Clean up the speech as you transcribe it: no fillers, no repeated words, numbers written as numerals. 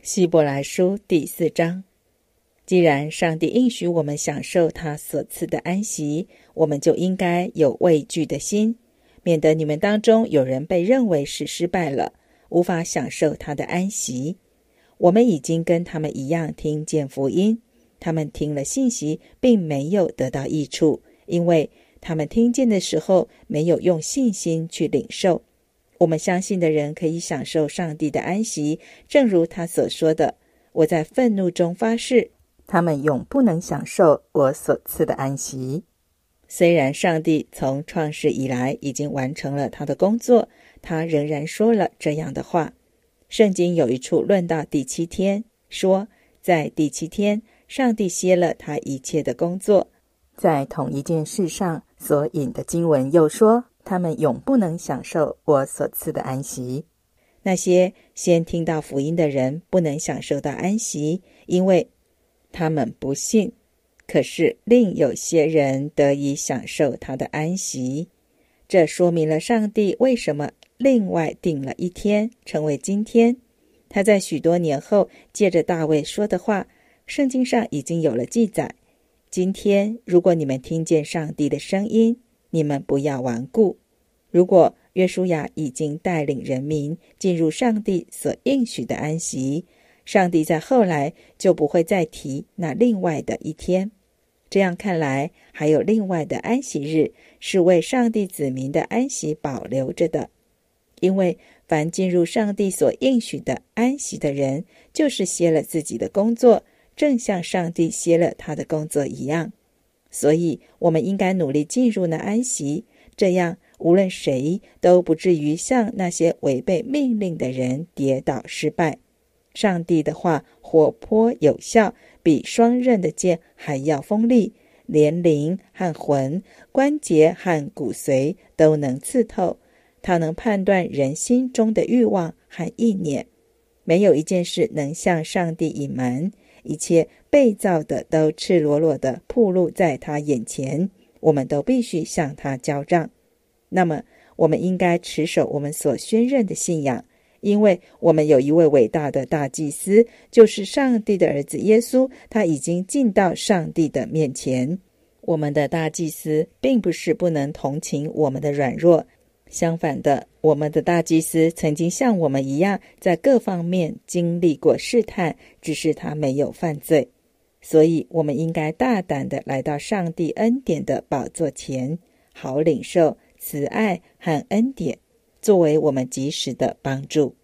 希伯来书第4章。既然上帝应许我们享受他所赐的安息，我们就应该有畏惧的心，免得你们当中有人被认为是失败了，无法享受他的安息。我们已经跟他们一样听见福音，他们听了信息并没有得到益处，因为他们听见的时候没有用信心去领受。我们相信的人可以享受上帝的安息，正如他所说的，我在愤怒中发誓，他们永不能享受我所赐的安息。虽然上帝从创世以来已经完成了他的工作，他仍然说了这样的话。圣经有一处论到第7天，说在第7天上帝歇了他一切的工作。在同一件事上所引的经文又说，他们永不能享受我所赐的安息。那些先听到福音的人不能享受到安息，因为他们不信。可是另有些人得以享受他的安息。这说明了上帝为什么另外定了一天，成为今天。他在许多年后借着大卫说的话，圣经上已经有了记载。今天如果你们听见上帝的声音，你们不要顽固。如果约书亚已经带领人民进入上帝所应许的安息，上帝在后来就不会再提那另外的一天。这样看来，还有另外的安息日是为上帝子民的安息保留着的。因为凡进入上帝所应许的安息的人，就是歇了自己的工作，正像上帝歇了他的工作一样。所以我们应该努力进入那安息，这样无论谁都不至于像那些违背命令的人跌倒失败。上帝的话活泼有效，比双刃的剑还要锋利，连灵和魂、关节和骨髓都能刺透。它能判断人心中的欲望和意念，没有一件事能向上帝隐瞒，一切被造的都赤裸裸地暴露在他眼前，我们都必须向他交账。那么我们应该持守我们所宣认的信仰，因为我们有一位伟大的大祭司，就是上帝的儿子耶稣，他已经进到上帝的面前。我们的大祭司并不是不能同情我们的软弱，相反的，我们的大祭司曾经像我们一样，在各方面经历过试探，只是他没有犯罪。所以我们应该大胆地来到上帝恩典的宝座前，好领受慈爱和恩典，作为我们及时的帮助。